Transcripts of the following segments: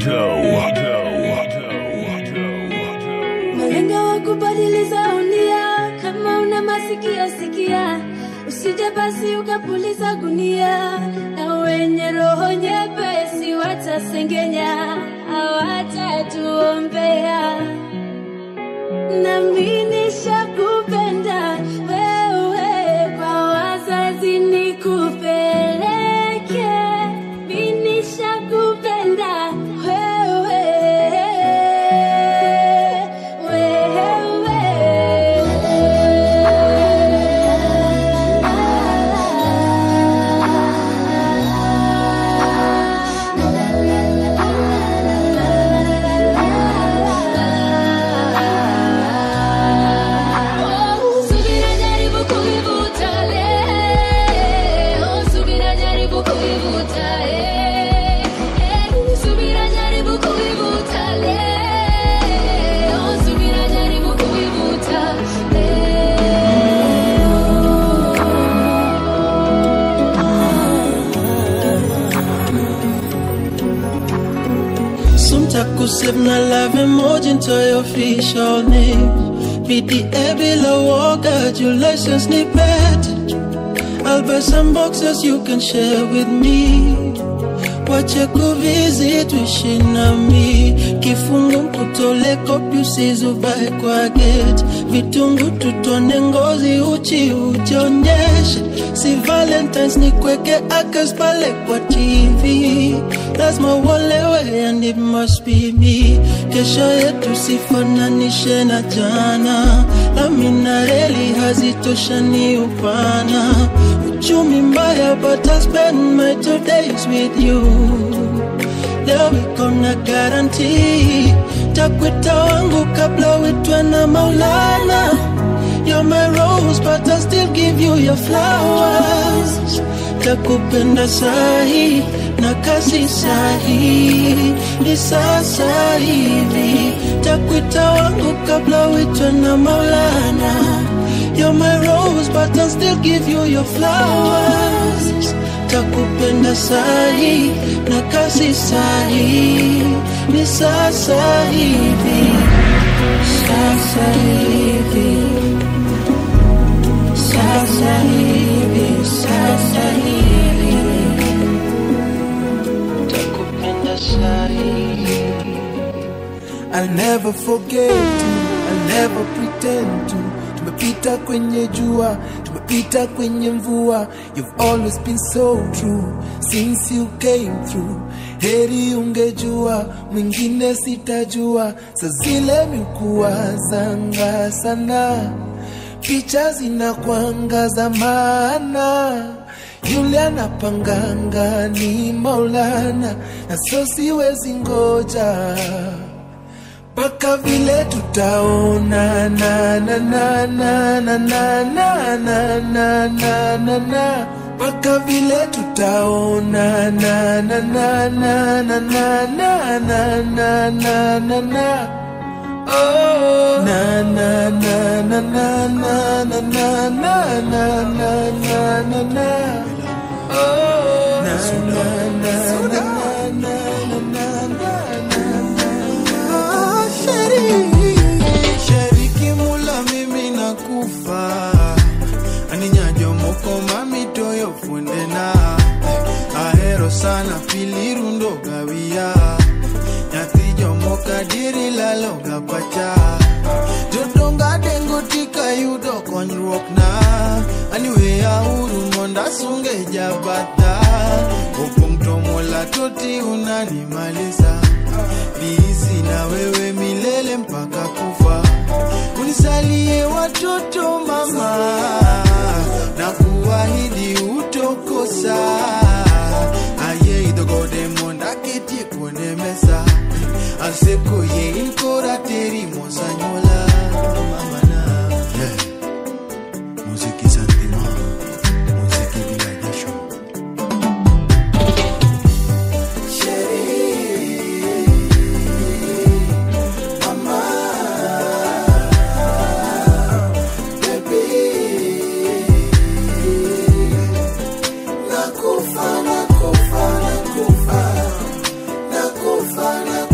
Malenga wa kubadiliza unia, kama una masikio sikia, usije basi ukapuliza gunia, na wenye roho nyepesi watasengenya, hawatatuombea. Na mimi nishakupenda wewe, kwa wazazi nikupeleke. Mimi nishakupenda wewe, Save na love emoji into your official name. PDA below walk at your license ni pet. I'll buy some boxes you can share with me. Wache kuvisit wishing na me. Kifungu mkutole kopi usizubai kwa gate. Vitungu tutone ngozi uchi ujionyeshe. Si Valentine's ni kweke akas pale kwa TV. That's my way and it must be me. Kesho yetu sifananishe na jana. Lamina reli hazitoshani upana. Uchumi mbaya but I spend my 2 days with you. Leo wiko na guarantee. Takwita wangu kabla uitwe na Maulana. You're my rose but I still give you your flowers. Takupenda sahi na kasi sahi. Ni sasa hivi. Takwita wangu kabla uitwe na Maulana. You're my rose but I'll still give you your flowers. Takupenda sahi na kasi sahi. Ni sasa hivi. Sasa hivi. Sasa hivi. Sasa hivi. Takupenda sahi. I'll never forget you, I'll never pretend to. Tumepita kwenye jua, tumepita kwenye mvua. You've always been so true since you came through. Heri ungejua, mwingine sitajua. Sa zile mikuwa zanga sana, picha zinakuangaza maana. Yule anapanganga ni Maulana, na so siwezi ngoja paka vile tutaona na na na na na na na na na na na na. Paka vile tutaona na na na na na na na na na na na na. Oh na na na na na na na na na na na na na. Oh na na na na na na na. Shariki mula mimi nakufa. Aninyajo moko mami toyo funde na. Ahero sana pilirundo gawia. Nyatijo moka diri laloga pacha. Jodonga dengo tika yudo konyruok na. Aniwe ya uru monda sunge jabata. Opongto mola toti unanimaliza. Niishi na wewe milele mpaka kufa. Unisalie watoto mama, na kuahidi utokosa. Aye idogode monda kiti kone mesa. Anseko ye inkora teri mosanyola. Mama na Muziki sentiment, muziki village. Nakufa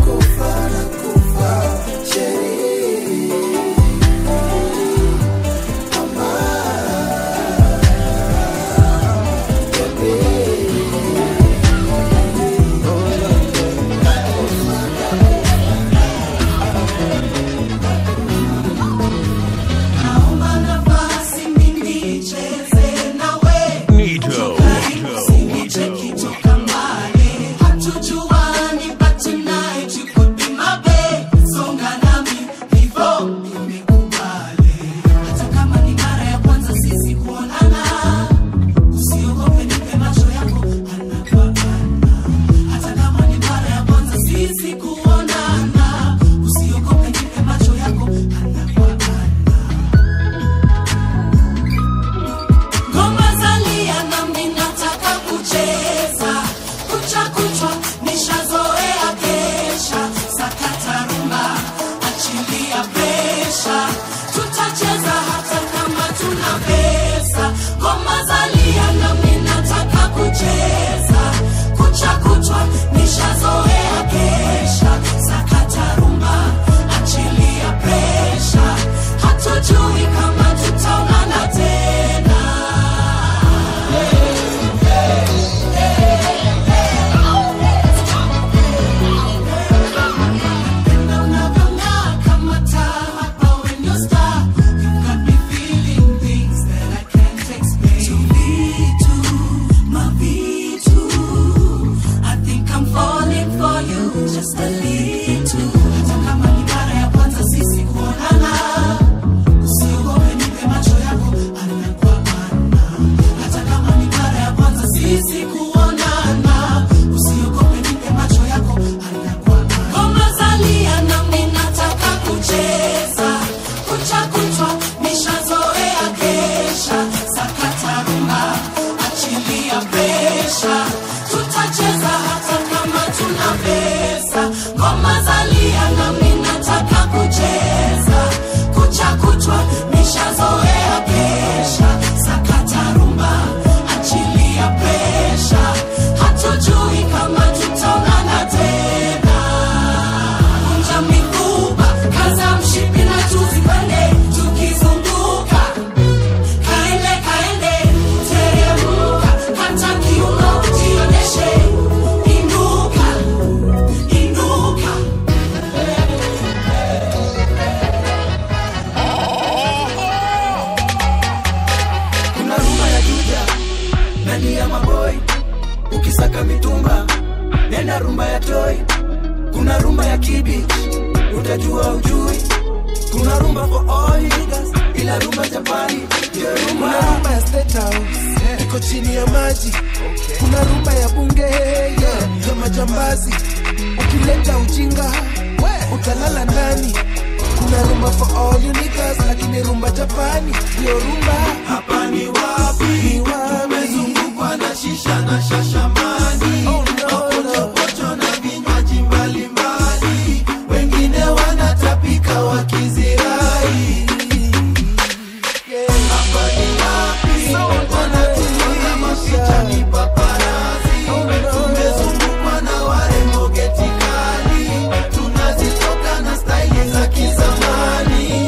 Monkey Beach, utajua ujui. Kuna rumba for all niggas, ila rumba Japani. Kuna rumba ya State House, iko chini ya maji. Kuna rumba ya bunge, ya majambazi. Ukileta ujinga, utalala ndani. Kuna rumba for all niggas, lakini rumba Japani. Yo rumba, hapa ni wapi? Tumezungukwa na shisha na shashamani. Pocho na vinywaji mbalimbali. Wengine wanatapika wakizirai. Hapa ni wapi? Wanatuona mapicha ni paparazi. Tumezungukwa na warembo geti kali. Tunazitoka na staili za kizamani.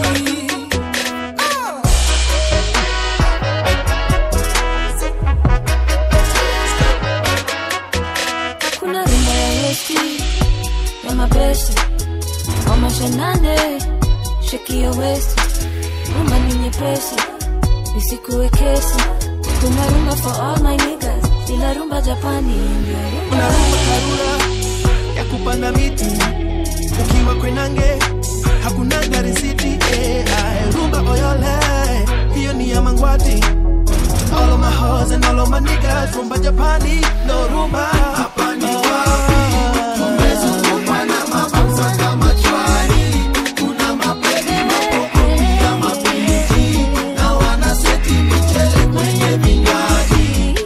Kuna rumba ya Westi, ya mabesti, kwa mashanane, sheki ya Westi. Rumba ni nyepesi, isikuwe kesi. Kuna rumba for all my niggas, ila rumba Japani. Kuna rumba Karura, ya kupanda miti. Ukiwa kwenange, hakuna gari city. Rumba Oyole, hiyo ni ya Mangwati. To all of my hoes and all of my niggas, rumba Japani, no rumba. Hapa ni wapi? Tumezungukwa na mabamsa kama chwari. Kuna mapedi, mapoko, pia mapiti. Na wanaseti michele kwenye vinywaji.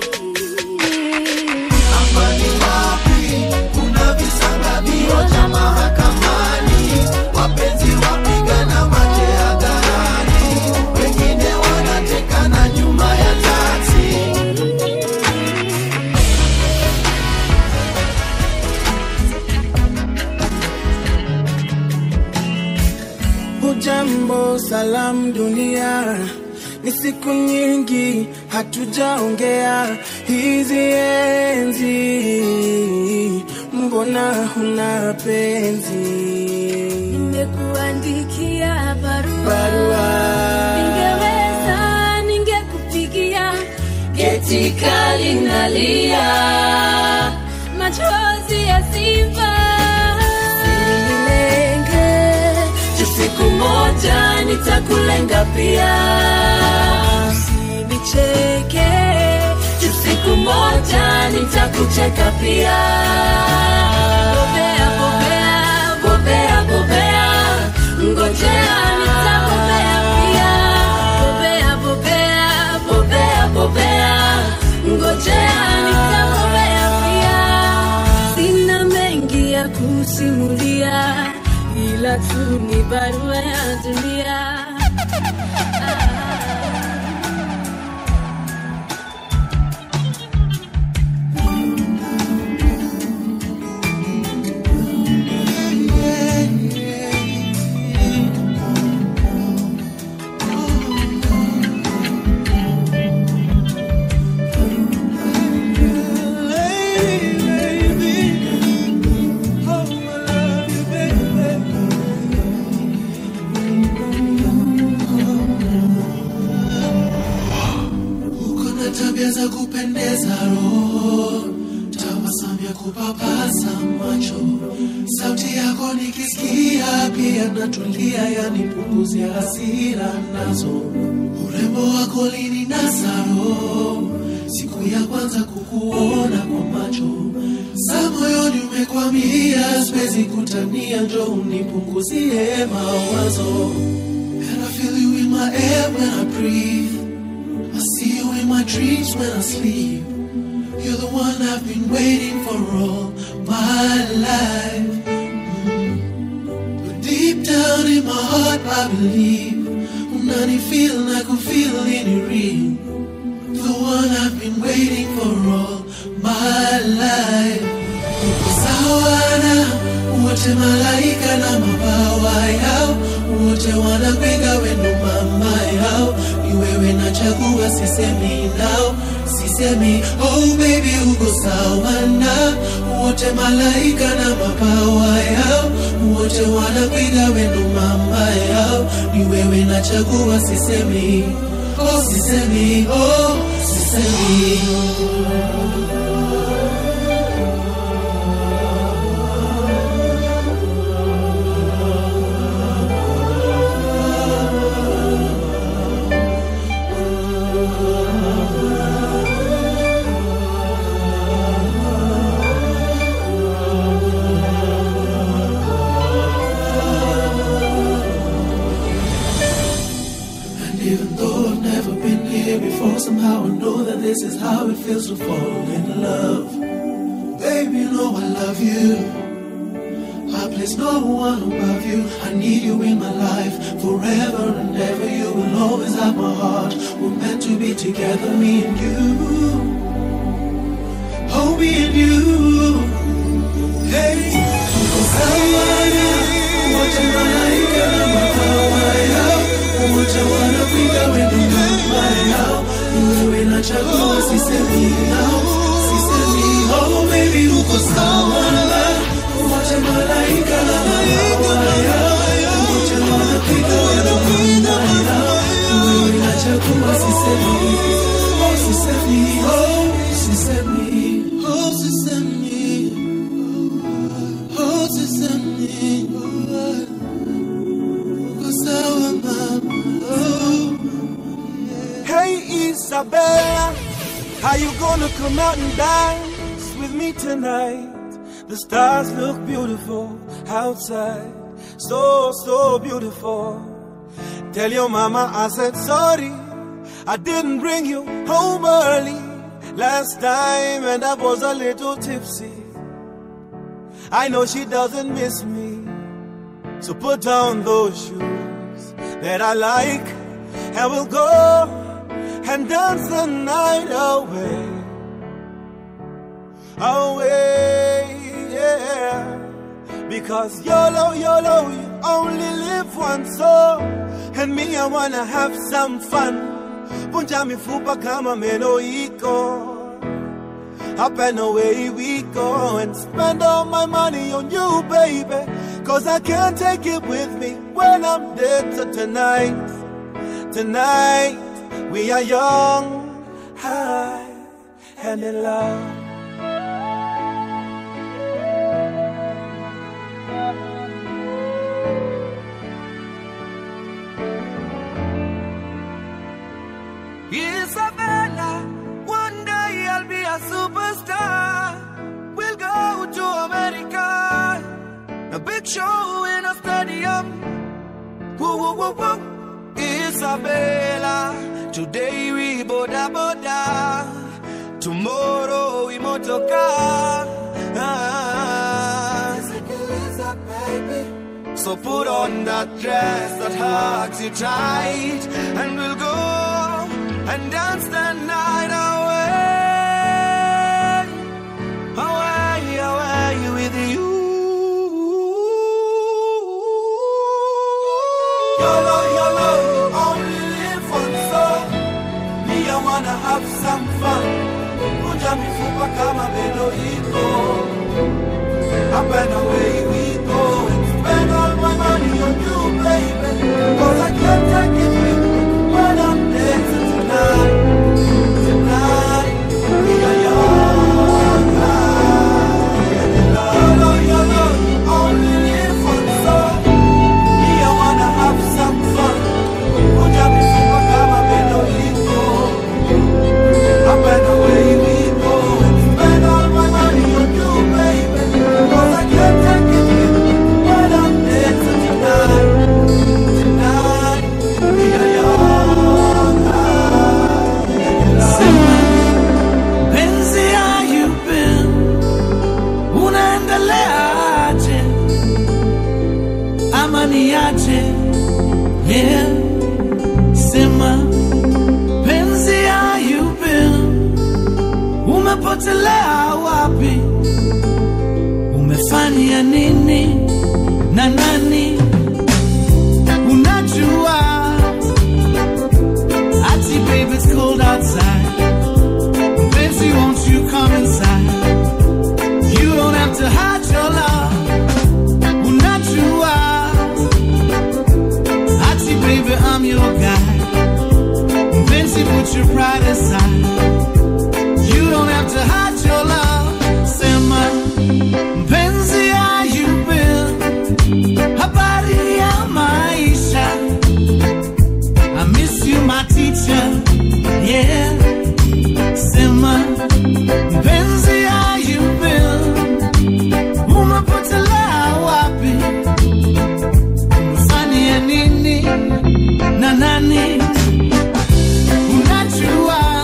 Hapa ni wapi? Kuna visanga vioja mahakamani. Wapenzi wapigana mache hadharani. Wengine wanatekana nyuma ya taksi. Hujambo, salam dunia. Ni siku nyingi hatujaongea. Hizi enzi mbona huna penzi? Ningekuandikia barua, ningeweza ningekupigia. Geti kali nalia, machozi ya simba. Sinilenge, siku moja nitakulenga pia. Usinicheke, siku moja nitakucheka pia. Bobea, bobea, bobea, bobea, ngojea nitakubea pia. Bobea, bobea, bobea, bobea, ngojea nitakubea pia. Sina mengi ya kusimulia, ila tu ni barua ya dunia. Za kupendeza roho, tabasamu ya kupapasa macho. Sauti yako nikisikia pia natulia, yanipunguzia hasira nazo. Urembo wako lininasa roho, siku ya kwanza kukuona kwa macho. Sa moyoni umekwamia, siwezi kutania, njoo unipunguzie mawazo. And I feel you in my air when I breathe. I see you in my dreams when I sleep. You're the one I've been waiting for all my life. But deep down in my heart I believe unani feel na kufeel in real. The one I've been waiting for all my life. Sawana, wote malaika na mabawa yao. Wote wanakuiga wendo mama yao. Ni wewe nachagua, sisemi nao, sisemi oh baby uko sawa na. Wote malaika na mabawa yao. Wote wanakuiga wendo mama yao. Ni wewe nachagua, sisemi oh, sisemi oh, sisemi oh. somehow I know that this is how it feels to fall in love. Baby, you know I love you. I place no one above you. I need you in my life forever and ever. You will always have my heart. We're meant to be together, me and you. Oh, me and you. Hey, Sawaya, wacha malaika na mawaya, wacha wanapita wendo mbaya. Wewe na chagua sisemi now, sisemi. Oh baby, uko sawa. Wacha malaika na mawaya, wacha wanapita wendo mbaya. Wewe na chagua sisemi, oh sisemi, oh sisemi. Oh, sisemi, oh, sisemi, oh, sawa mama, oh. Hey Isabella, how you gonna come out and dance with me tonight? The stars look beautiful outside, so beautiful. Tell your mama I said sorry, I didn't bring you home early last time and I was a little tipsy. I know she doesn't miss me, so put down those shoes that I like and we'll go and dance the night away. Away, yeah. Because YOLO, YOLO, you only live once, so and me I wanna have some fun. Punja mifupa kama meno iko. Up and away we go and spend all my money on you, baby. Cause I can't take it with me when I'm dead. So tonight, we are young, high, and in love. Isabella, one day I'll be a superstar. We'll go to America, a big show in a stadium. Woo, woo, woo, woo. Isabella, today we boda boda, tomorrow we motoka. Baby. So put on that dress that hugs you tight, and we'll go and dance the night away, away, away with you. YOLO, YOLO, only live once, so me I wanna have some fun. Punja mifupa kama meno iko. Up and away we go and spend all my money on you, baby. Cause I can't take it with me when I'm dancing. Tonight, we are young, and in love. YOLO, YOLO, only live once, so me I wanna have some fun. Punja mifupa kama meno iko. Up and away we go and spend all my money on you, baby. Cause I can't take it with me when I'm dancing tonight. Tonight, we are young. Niache, yeah, sema penzi ayupe, umepotelea wapi, umefanya nini na nani, unajua, ati baby it's cold outside, penzi won't you come inside, you don't have to hide your love, unajua, baby, I'm your guy. Fancy, put your pride aside. You don't have to hide your love. Sema, mpenzi how you been? Habari ya maisha. I miss you, my teacher. Yeah. Sema, mpenzi how you been? Umepotelea wapi? Umefanya nini? Na nani, unajua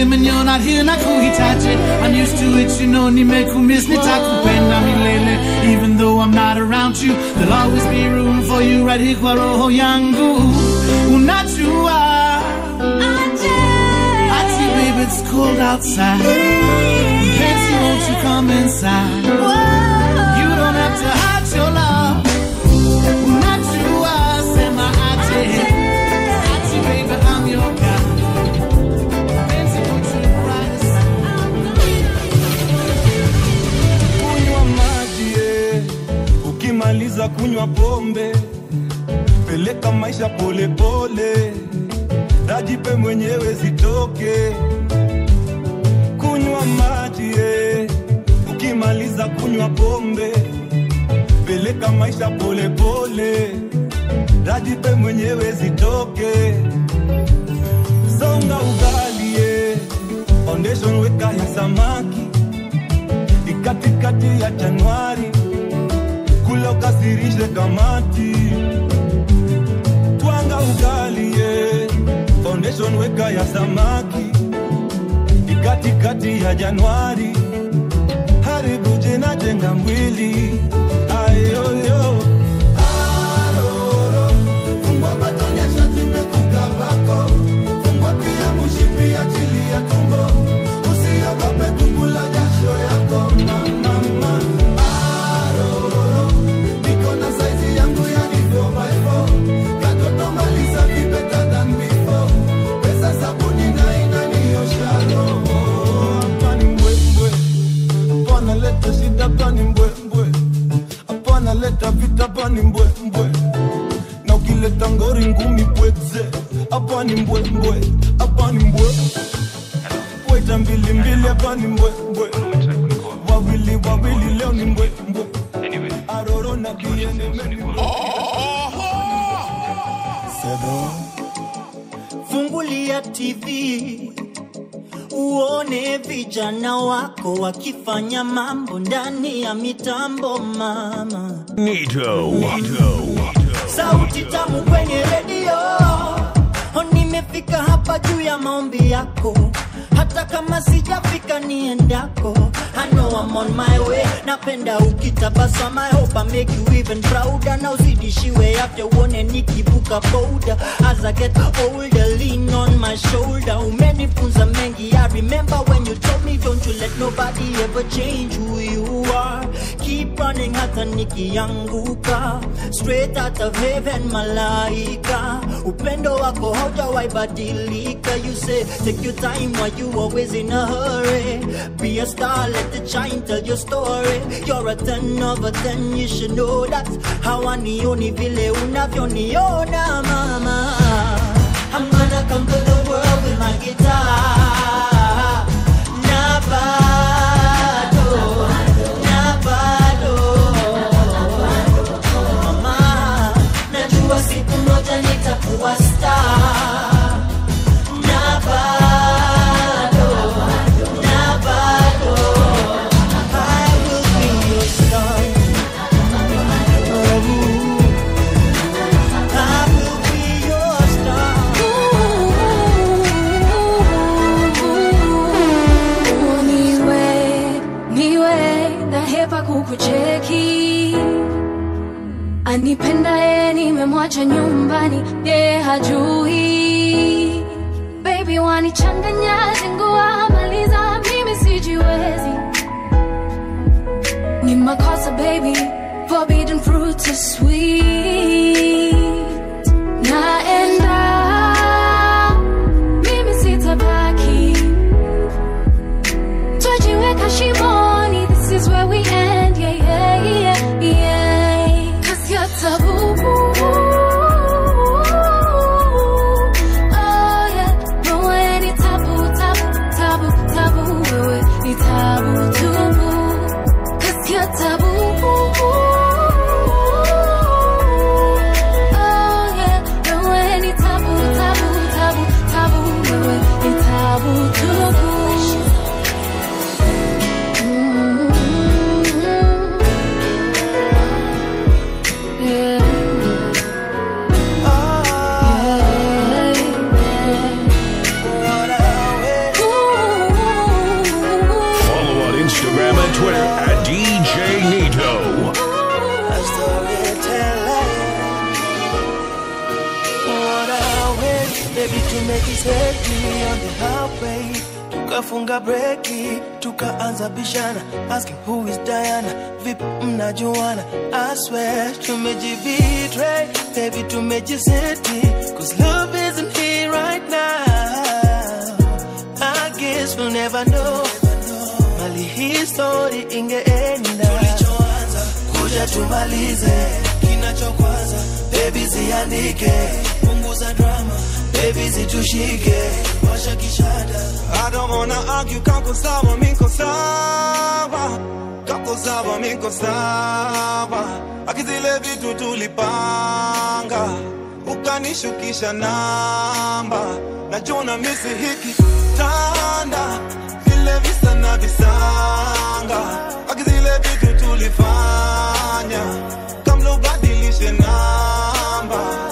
time and you're not here nakuhitaji. I'm used to it, you know, nimekumiss nitakupenda milele. Even though I'm not around you, there'll always be room for you right here kwa roho yangu. Unajua Ati baby, it's cold outside. Fancy, won't you come inside? You don't have to hide your love. Unajua sema Ati baby, I'm your guy. Fancy, won't you ride aside? Kunywa maji, ukimaliza kunywa pombe, peleka maisha pole pole, rajipe mwenyewe zitoke. Kunywa maji, ukimaliza kunywa pombe, peleka maisha pole pole, rajipe mwenyewe zitoke. Songa ugali, foundation weka ya samaki, ikatikati ya Januari, kula ukasirishe kamati. Twanga ugali, foundation weka ya samaki, ikatikati ya Januari, haribu jina jenga mwili. Ayoyo aroro, fungwa batonya shati mekuka bako, fungwa pia mushipi ya chili ya tumbo, usiogope kukula jasho yako mama. Aroro, niko na size yangu ya ni 4x4, katoto malisa be better than before, pesa sabuni na inaniosha roho. Apani mbwembwe, apana leta shida, apani mbwembwe, apana leta vita, apani mbwembwe, na ukileta ngori ngumi pweze. Apani mbwembwe, apani mbwembwe, weta mbili mbili, apani mbwembwe, wawili leo ni mbwembwe. Aroro na kiene meni Fungulia TV uone vijana wako wakifanya mambo ndani ya mitambo mama. Nito. Sauti tamu kwenye radio, nimefika hapa juu ya maombi yako. Hata kama sijafika niendako, I know I'm on my way. Napenda ukitabasama, I hope I make you even prouder. Na uzidishiwe after uone nikivuka boda. As I get older, lean on my shoulder. Umenifunza mengi, I remember when you told me don't you let nobody ever change who you are. Keep running hata nikianguka, straight out of heaven malaika. Upendo wako haujawai badilika. You say take your time while you always in a hurry. Be a star, let it shine, tell your story. You're a 10 over 10, you should know that. Hawanioni vile unavyoniona mama. I'm gonna conquer the world with my guitar. Nabado, mama. Najua siku moja nitakuwa star. Kukucheki anipenda yeye, nimemwacha nyumbani yeye hajui. Baby wanichanganya zingua maliza, mimi sijiwezi. Ni makosa baby, forbidden fruit is sweet. Naenda mimi sitabaki, tujiweka shimoni. This is where we end, yeah, yeah, yeah, yeah. 'Cause you're taboo, oh yeah. Wewe ni taboo, taboo, taboo, taboo. Wewe ni taboo, taboo. 'Cause you're taboo, oh Baby tumejiseti on the highway, tukafunga breki, tukaanza bishana, asking who is Diana, vipi mnajuana. I swear tumejibetray, baby tumejiseti, cause love isn't here right now. I guess we'll never know mali hii story ingeenda. Tulichoanza kuja tumalize, kinachokwaza baby ziandike, punguza drama baby zitushike, washa kishada. I don't wanna argue, kako sawa miko sawa, kako sawa miko sawa. Akizile vitu tulipanga, ukanishukisha namba, najona misi hiki tanda, vile visa na visanga. Akizile vitu tulifanya, kamlo badilishe namba.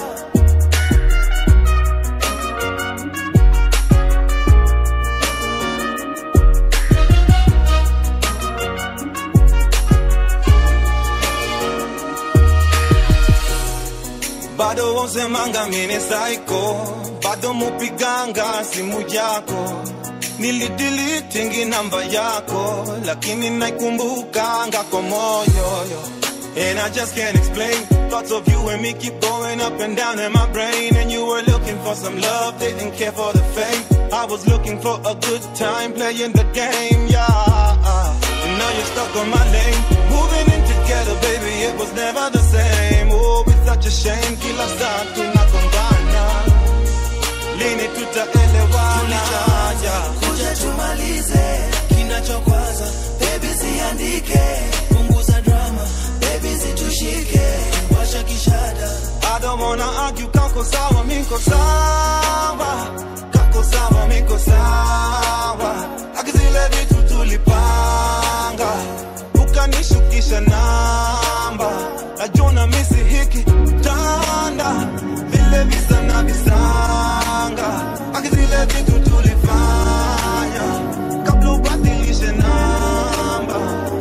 Bado wonsemanga mine psycho, bado mupiganga simu yako, nilideletingi namba yako, lakini naikumbuka kwa moyo. And I just can't explain, thoughts of you and me keep going up and down in my brain. And you were looking for some love, didn't care for the fame. I was looking for a good time playing the game, yeah. And now you're stuck on my lane, moving in together, baby, it was never the same. Oh, it's such a shame, kila saa tunagombana, lini tutaelewana? Kuja tumalize, kinachokwaza baby ziandike, punguza drama baby zitushike, washa kishada. I don't wanna argue, kako sawa miko sawa, kako sawa miko sawa. Akizile vitu tulipanga, ukanishukisha namba, najona misi hiki tanda, vile visa na visanga. Akizile vitu tulifanya, kabla ubadilishe namba.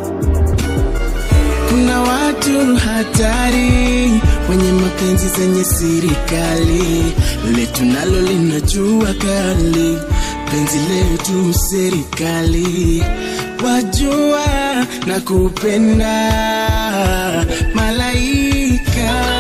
Kuna watu hatari, wenye mapenzi zenye sirikali, letu nalo linajua kali, penzi letu serikali, wajua na kupenda malaika.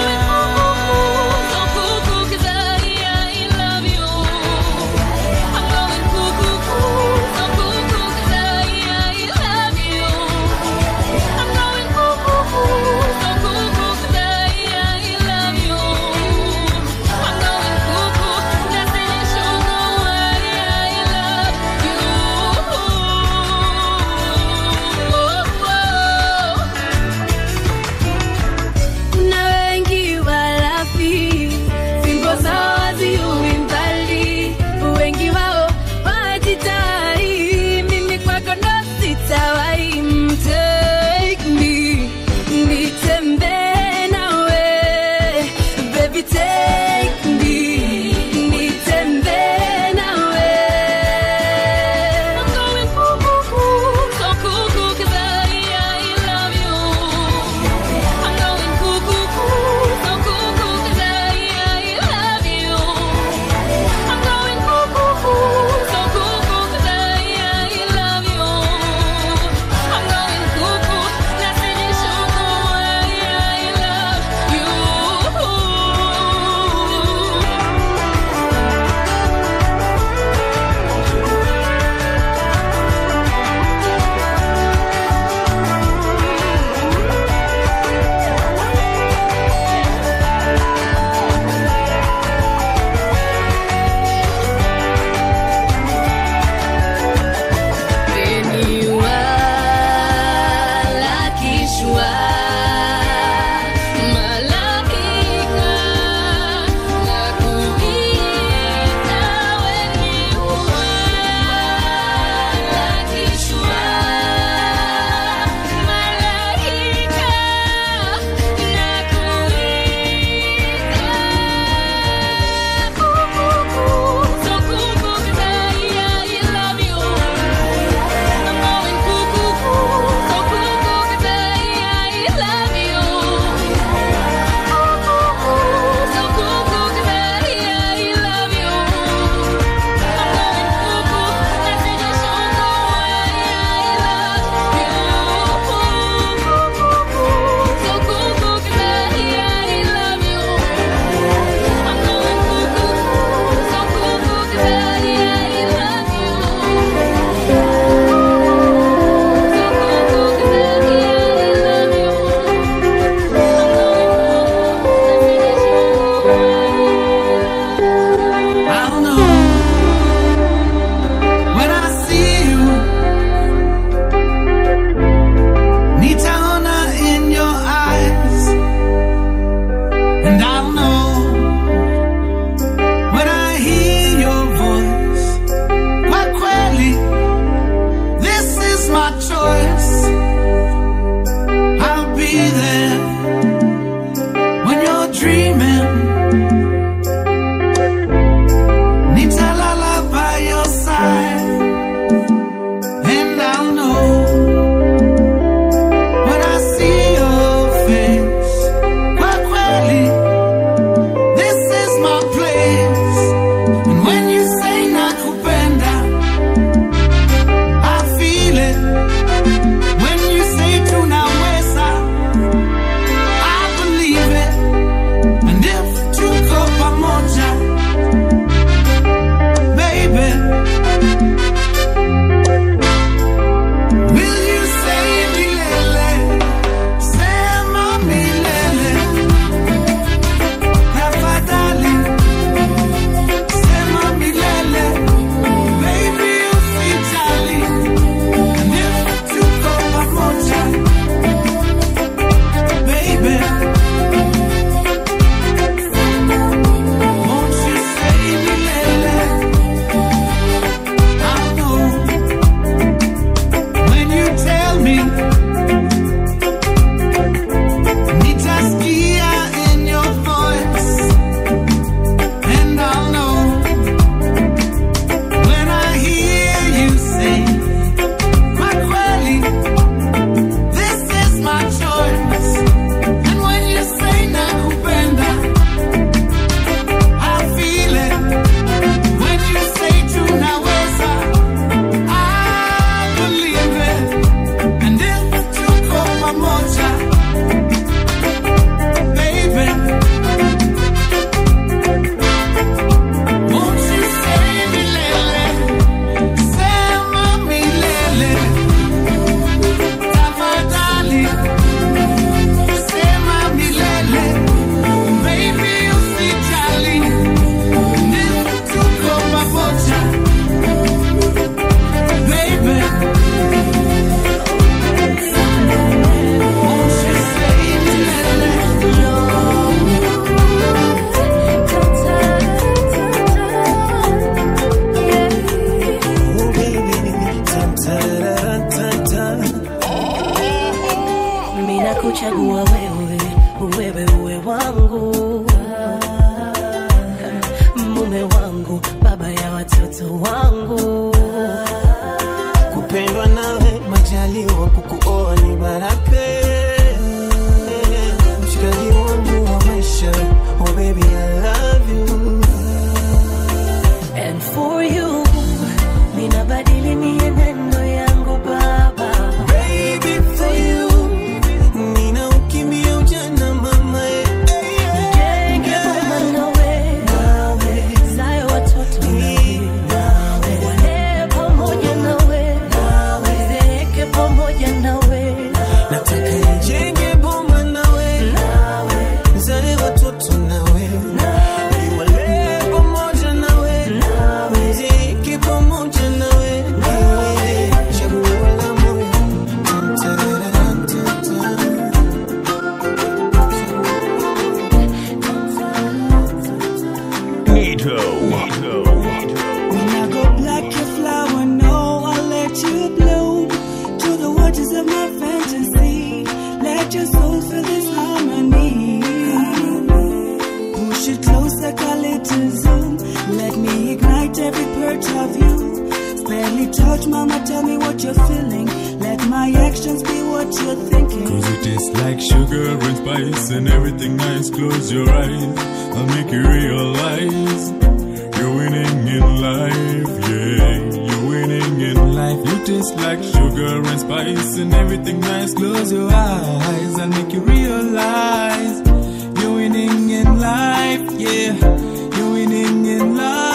close like a little zoom. Let me ignite every part of you. Barely touch, mama, tell me what you're feeling. Let my actions be what you're thinking. Cause it tastes like sugar and spice and everything nice. Close your eyes, I'll make you realize you're winning in life, yeah. You're winning in life. You taste like sugar and spice and everything nice. Close your eyes, I'll make you realize you're winning in life, yeah. You're winning in life.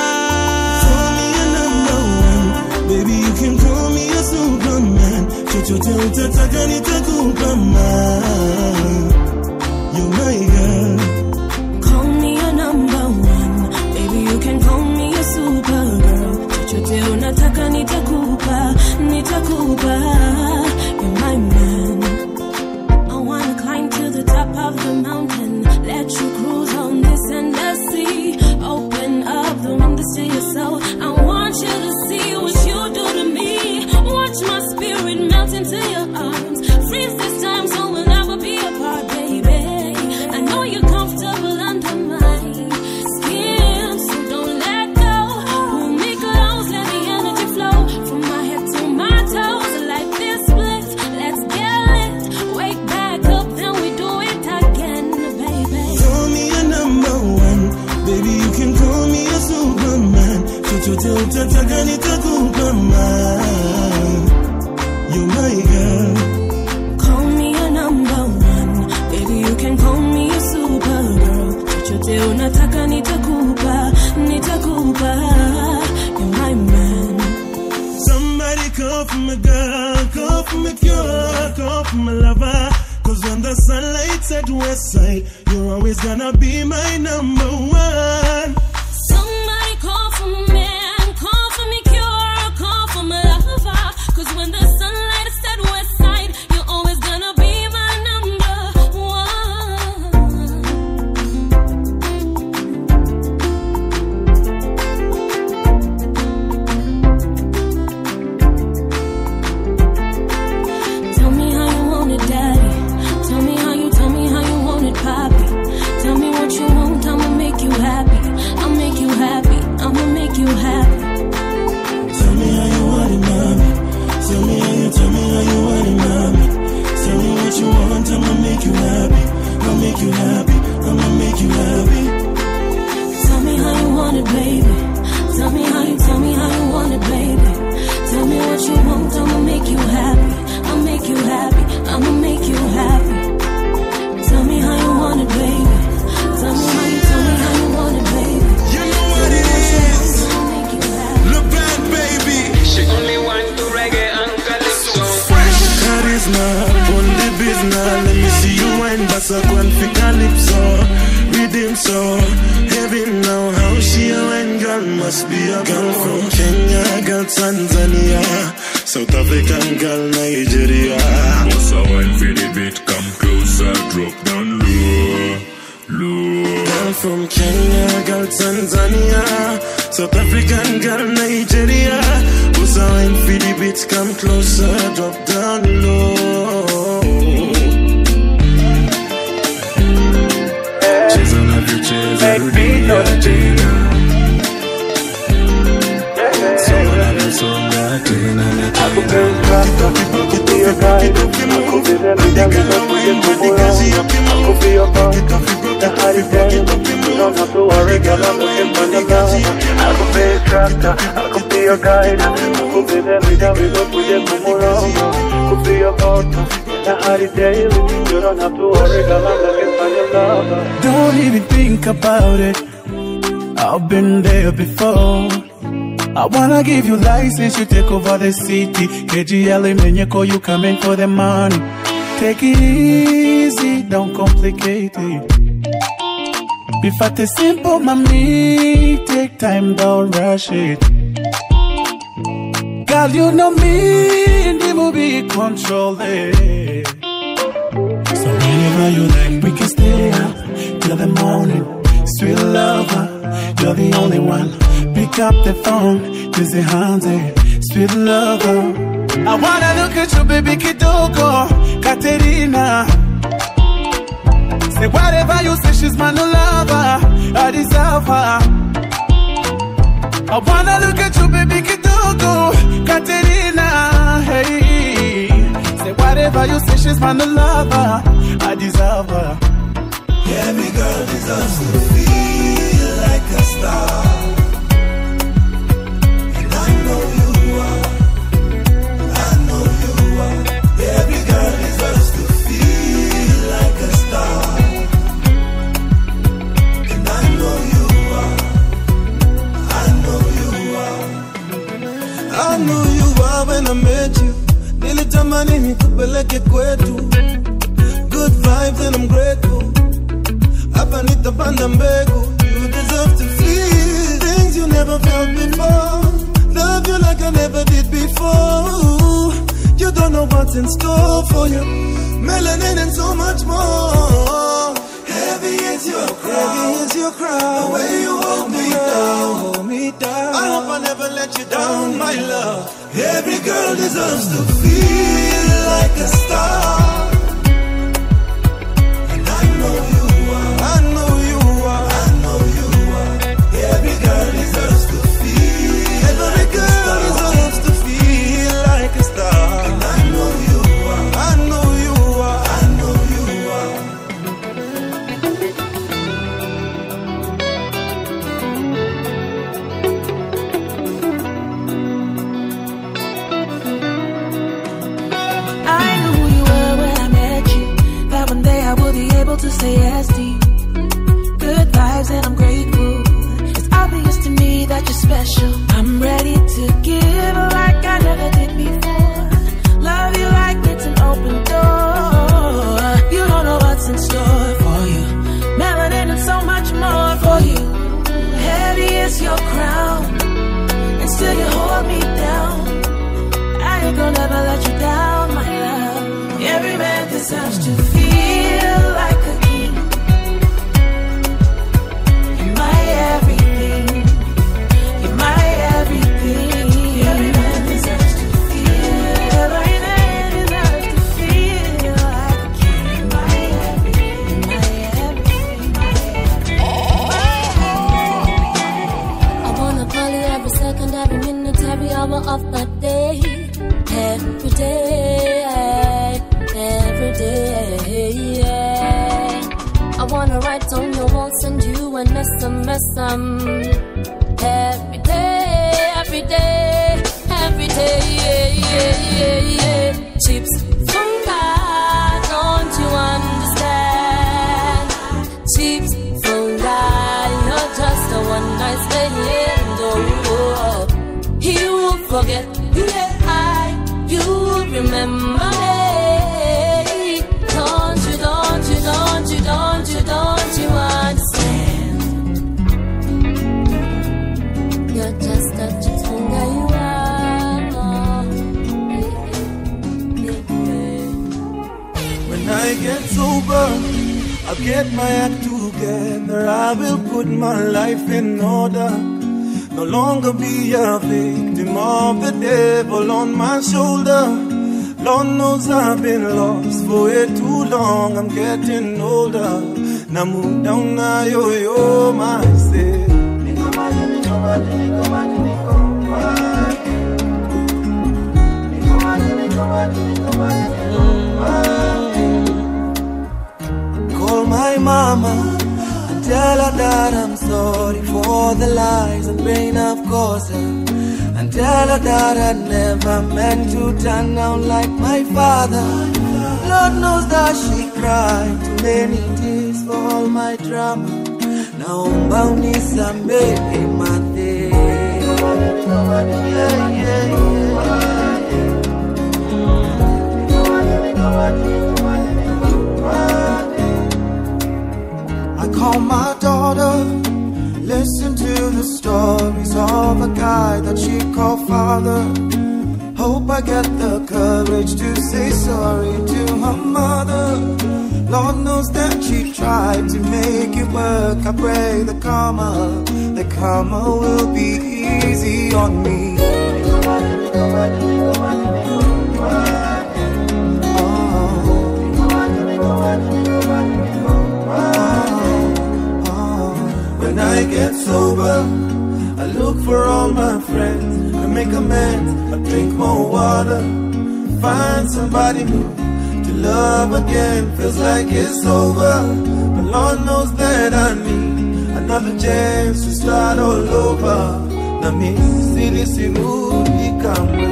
Baby, you can call me a Superman. Chochote utataka nitakupa man. You're my girl. Call me a number one. Baby, you can call me a supergirl. Chochote unataka nitakupa, nitakupa. You're my man. I wanna climb to the top of the mountain. Let you cruise on this endless sea. Open up the windows to your soul. I want you to see what you do to me. Watch my spirit melt into your arms. Freeze this time so we'll never be apart, baby. I know you're comfortable under my skin, so don't let go. Pull me close, let the energy flow from my head to my toes. Like this bliss, let's get lit. Wake back up, then we do it again, baby. Call me a number one. Baby, you can call me a Superman. Chochote utataka nitakupa man. You're my girl. Call me a number one. Baby, you can call me a supergirl. Chochote unataka nitakupa, nitakupa. You're my man. Somebody call for my girl, call for my cure, call for my lover. Cause when the sunlight's at west side, you're always gonna be my number one. Somebody call for my man, call for me cure, call for my lover. Cause when the sunlight is at west side, you're always gonna be my number one. Tell me how you want it, daddy. Tell me how you want it, poppy. Tell me what you want, I'ma make you happy. I'll make you happy, I'ma make you happy. Tell me how you want it, mommy. Tell me how you want it, mommy. Tell me what you want, I'ma make you happy. I'll make you happy, I'ma make you happy. Tell me how you want it, baby. Tell me how you want it, baby. Tell me what you want, I'ma make you happy. I'll make you happy, I'ma make you happy. Tell me how you want it, baby. Tell me how you want it, baby. You know what it is. Look bad, baby. She only want to reggae and calypso. Charisma, on the business. Let me see you wine, bassa, fi calypso. Rhythm so heavy now. How she a wine girl must be a girl from Kenya, girl Tanzania, South African girl Nigeria. What's a wine for the beat? Come closer, drop down low, low. Girl from Kenya, girl Tanzania, South African girl Nigeria. What's a wine for the beat? Come closer, drop down low. Chase on every chase, every day, yeah, Gina. So when I get so bad, Gina, I could be your guide. I could be the leader, I could be your boss. The hardest day, you don't have to worry, girl, I'm looking for the love. I could be a tractor, I could be your guide. I could be the leader, we go put it tomorrow. I could be your boss. The hardest day, you don't have to worry, girl, I'm looking for the love. Don't even think about it. I've been there before. I wanna give you license, you take over the city. KGL Menyeko, you come in for the money. Take it easy, don't complicate it. Be fat and simple, mommy. Take time, don't rush it. Girl, you know me, and we will be controlled. So whenever you like, we can stay up till the morning. Sweet lover, you're the only one. Pick up the phone, use the hands, sweet lover. I wanna look at you, baby Kitoko, Katerina. Say whatever you say, she's my new lover. I deserve her. I wanna look at you, baby, Kidogo, Katerina, hey. Say whatever you say, she's my new lover. I deserve her. Every girl deserves to feel like a star. And I know you are. I know you are. Every girl deserves to feel like a star. And I know you are. I know you are. I know you are when I met you. Nilitamani nikupeleke kwetu. Good vibes and I'm grateful. Hapa nitapanda mbegu. You deserve to feel things you never felt before. Love you like I never did before. You don't know what's in store for you. Melanin and so much more. Heavy is your crown. Heavy is your crown. The way you hold me down. Hold me down. I hope I never let you down, my love. Every girl deserves to feel like a star. And I know you are. I know you are. I know you are. Every girl deserves to feel. Every girl deserves to feel like a star. And I know you are. I know you are. I know you are. I knew who you were when I met you. That one day I will be able to say yes to you. Good vibes and I'm grateful. It's obvious to me that you're special. I'm ready to give like I never did before. Love you like it's an open door. You don't know what's in store for you. Melanin and so much more for you. Heavy is your crown, and still you hold me down. I ain't gonna never let you down, my love. Every man deserves to feel like a king. You're my everything. You're my everything. Every man deserves to feel. Every man deserves to feel like a king. You're my everything. My everything. My everything. I wanna call you every second, every minute, every hour of the day. Every day, every day. I wanna write on your walls, send you an SMS. Every day, every day, every day. Chips from God, don't you understand? Chips from God, you're just a one night stand. Oh, he will forget you. You remember me. Don't you understand? You're just such a tonga, you are. When I get sober, I'll get my act together. I will put my life in order. No longer be a victim of the devil on my shoulder. Lord knows I've been lost for way too long. I'm getting older. Now move down now, yo, myself. Call my mama and tell her that I'm sorry for the lies and pain I've caused her. And tell her that I never meant to turn out like my father. Lord knows that she cried too many tears for all my drama. Now bound is a make my day. I call my daughter, listen to the stories of a guy that she called father. Hope I get the courage to say sorry to her mother. Lord knows that she tried to make it work. I pray the karma will be easy on me. get sober, I look for all my friends. I make amends, I drink more water, find somebody new to love again. Feels like it's over, but Lord knows that I need another chance to start all over. Na mi siri sirudi kamwe.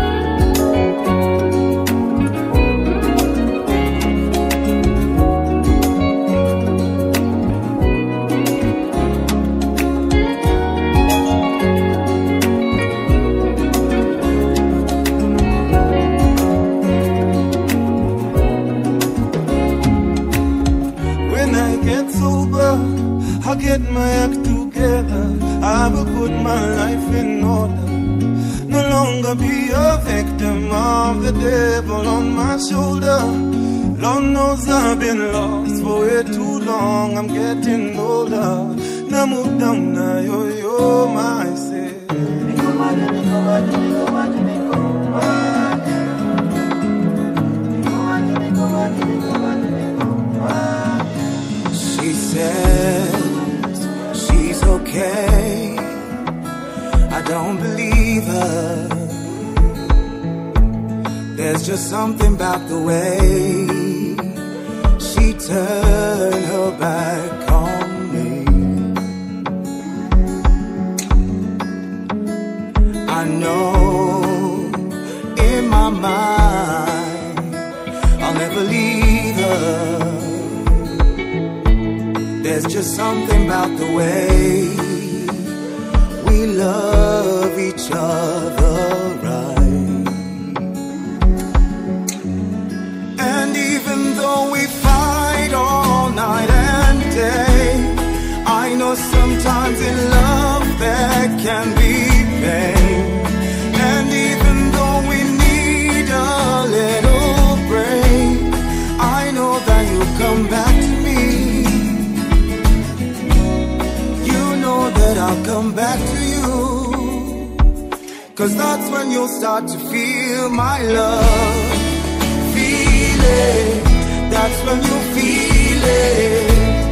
I'll get my act together, I will put my life in order. No longer be a victim of the devil on my shoulder. Lord knows I've been lost for way too long, I'm getting older. Now move down now, yo, my say. She said she's okay, I don't believe her. There's just something about the way she turned her back on me. I know in my mind I'll never leave her. There's just something about the way we love each other right. And even though we fight all night and day, I know sometimes in love there can be pain. And even though we need a little break, I know that you'll come back to me. That I'll come back to you, 'cause that's when you'll start to feel my love. Feel it, that's when you feel it.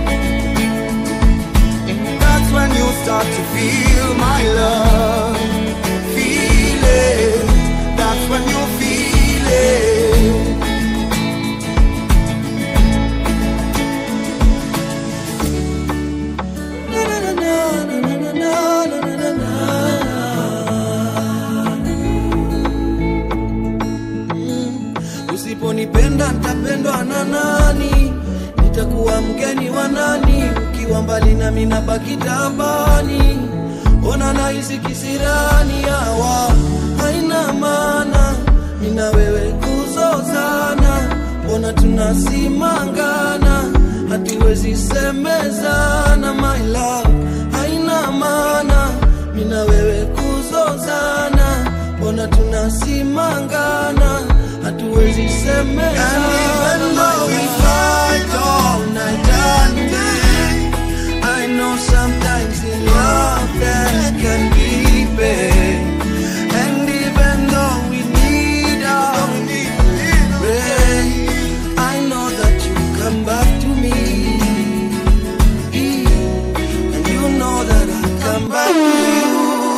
That's when you'll start to feel my love. Feel it, that's when you'll feel it. Usiponipenda nitapendwa na nani? Nitakuwa mgeni wa nani? Ukiwa mbali na mimi nabaki tabani. Ona nahisi kisirani, hawa haina maana. Mimi na wewe kuzozana, mbona tunasimangana? Hatuwezi semezana, my love, haina maana. Mimi na wewe kuzozana, mbona tunasimangana? Hatuwezi semezana. And even though we fight all night and day, I know sometimes in love there can be pain. And even though we need our break, I know that you come back to me. And you know that I come back to you.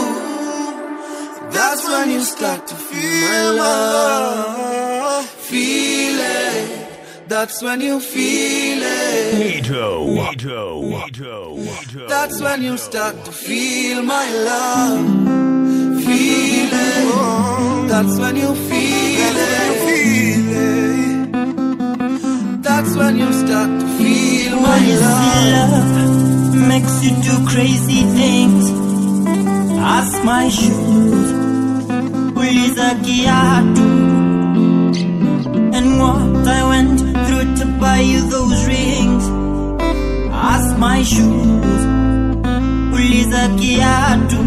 That's when you start to feel my love. Feel it, that's when you feel it. Nito. That's when you start to feel my love. Feel it, that's when you feel it. That's when you start to feel my love. Makes you do crazy things. Ask my shoes, uliza kiatu. And what I went through to buy you those rings. Ask my shoes, uliza kiatu.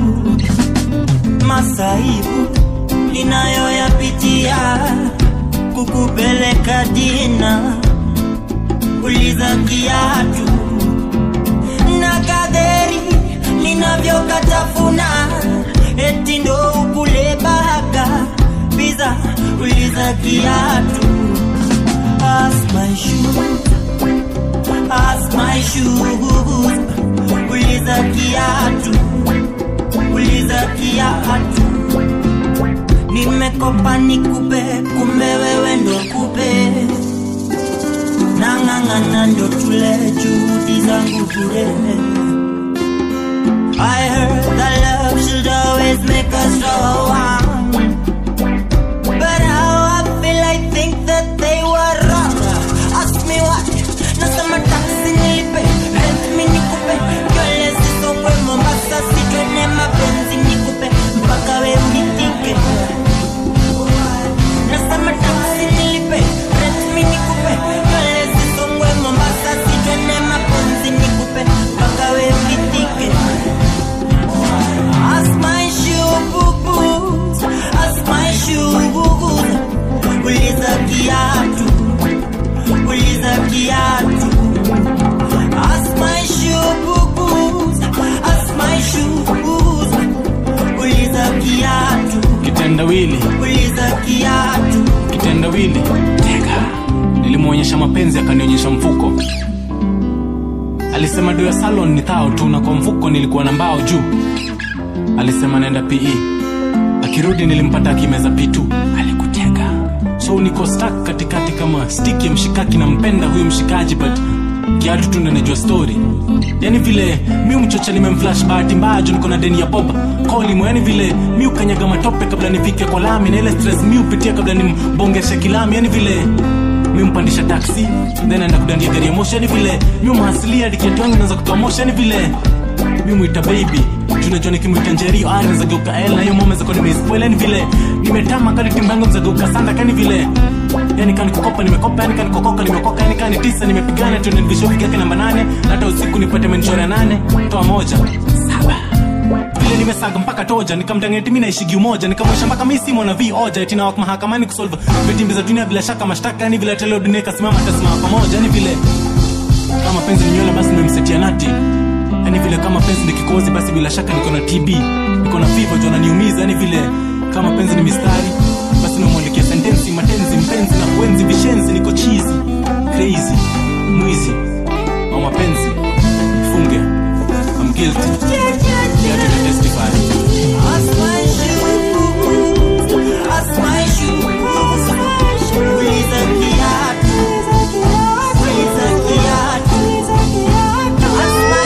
Masaibu ninayoyapitia kukupeleka dina. Uliza kiatu. Na kaderi ninavyokatafuna, eti ndo ukule baka pizza. Uliza kiatu. Ask my shoes, uliza kiatu, uliza kiatu. Nimekopa nikupe, kumbe wewe ndo kupe. Nang'ang'ana ndo tule juhudi zangu bure. I heard that love should always make us strong, but how I feel, I think that they were wrong. Ask me why. Nasema taxi nilipe, rent mi nikupe, yole zisongwe Mombasa sitwene mapenzi nikupe, mpaka we unitike. Nasema taxi nilipe, rent mi nikupe, yole zisongwe Mombasa sitwene mapenzi nikupe, mpaka we unitike. Ask my shoe boo-boos, ask my shoe boo-boos. Uliza kiatu, uliza kiatu. Ask my shoe boo-boos, ask my shoe boo-boos. Uliza kiatu, kitendawili, uliza kiatu. Kitendawili, tega. Nilimuonyesha mapenzi akanionyesha mfuko. Alisema do ya salon ni thao tu, na kwa mfuko nilikuwa na mbao juu. Alisema naenda PE, akirudi nilimpata akimeza P2. Alikutega, so niko stuck katikati kama stick ya mshikaki. Nampenda huyo mshikaji but kiatu tu ndo najua story. Yani vile mi mchocha nimemflash bahati mbaya niko na deni ya boba call mo. Yani vile mi ukanyaga matope kabla nifike kwa lami, na ile stress mi upitia kabla nimbongeshe kilami. Yani vile mi mpandisha taxi then naenda kudandia gari ya moshi. Yani vile mi umhasilia dikiatu wangu naanza kutoa moshi. Yani vile mi muita baby, tunajua nikimuita Njeri anaweza geuka L, na hiyo mama zako nimespoil. Yani vile nimetama kali timbango mzageuka sanda. Kani vile yani kani kukopa nimekopa, yani kani kokoka nimekoka, yani kani tisa nimepigana tu ndio yake namba 8, na hata usiku nipate menchora 8 toa moja 7. Vile nimesaga mpaka toja, nikamdanganya mimi naishi giu moja, nikamwesha mpaka mimi simu na vioja eti na wako mahakamani kusolve vitimbi za dunia bila shaka mashtaka. Yani vile tele dunia kasimama atasimama pamoja. Yani vile kama penzi ni nywele basi nimemsetia nati. Yani vile kama penzi ni kikozi basi bila shaka niko na TB, niko na fever jona niumiza. Yani vile kama penzi ni mistari basi namwandikia sentensi, matenzi, mpenzi na kuenzi, vishenzi. Niko cheesy, crazy, mwizi au mapenzi funge. I'm guilty, yeah, to testify. Ask my shoe, ask my shoe. Uliza kiatu, uliza kiatu. Ask my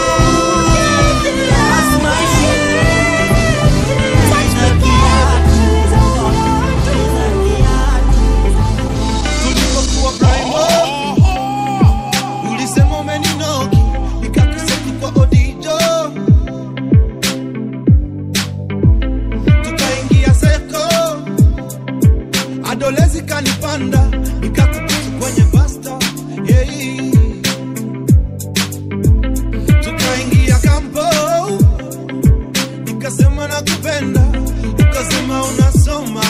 shoe, ask my shoe. Uliza kiatu, uliza kiatu. Tulipokuwa prime, ulisema umeninoki, nikakuseti kwa odijo. Tukaingia seko, adolezi kanipanda, nikakukusu kwenye basta, yeah. Tukaingia kampo, nikasema nakupenda, ukasema unasoma.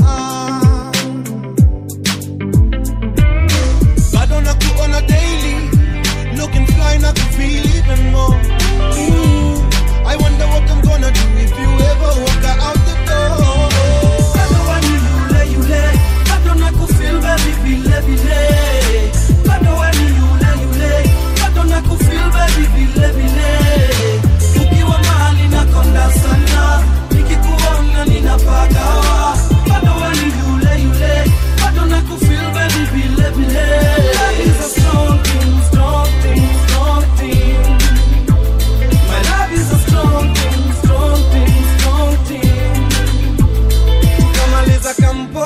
Bado nakuona daily, looking fly na kufeel even more. I wonder what I'm gonna do if you ever walk out the door. Bado wani yule, bado nakufeel baby vile vile. Bado wani yule, bado nakufeel baby vile vile. Ukiwa mahali nakonda sana, nikikuona ninapagawa. Bado wani yule, bado nakufeel baby vile vile. Love is a strong thing, strong thing, strong thing. My love is a strong thing, strong thing, strong thing. Tukamaliza kampo,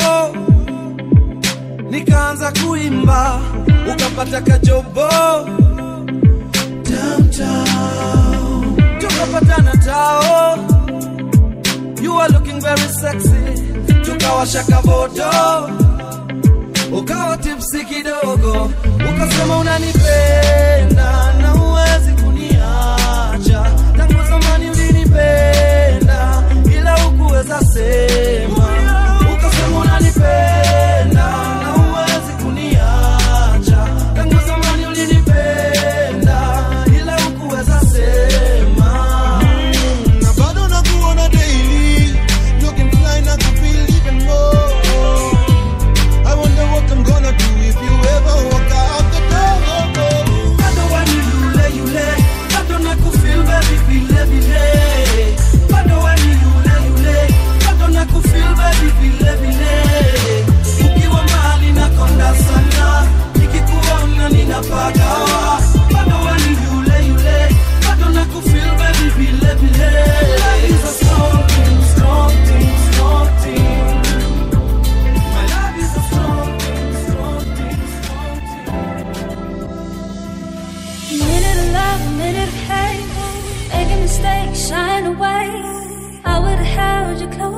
nikaanza kuimba, ukapata kajobo downtown. Tukapatana tao, you are looking very sexy. Tukawasha kavoto, Ukawa tipsi kidogo, ukasema unanipenda na huwezi kuniacha. Tangu zamani ulinipenda ila hukuweza sema. Ukasema unanipenda na huwezi kuniacha. Tangu zamani ulinipenda ila hukuweza sema. na bado nakuona daily, looking fly na kufeel even more. I wonder what I'm gonna do if you ever walk out the door. Bado wani yule,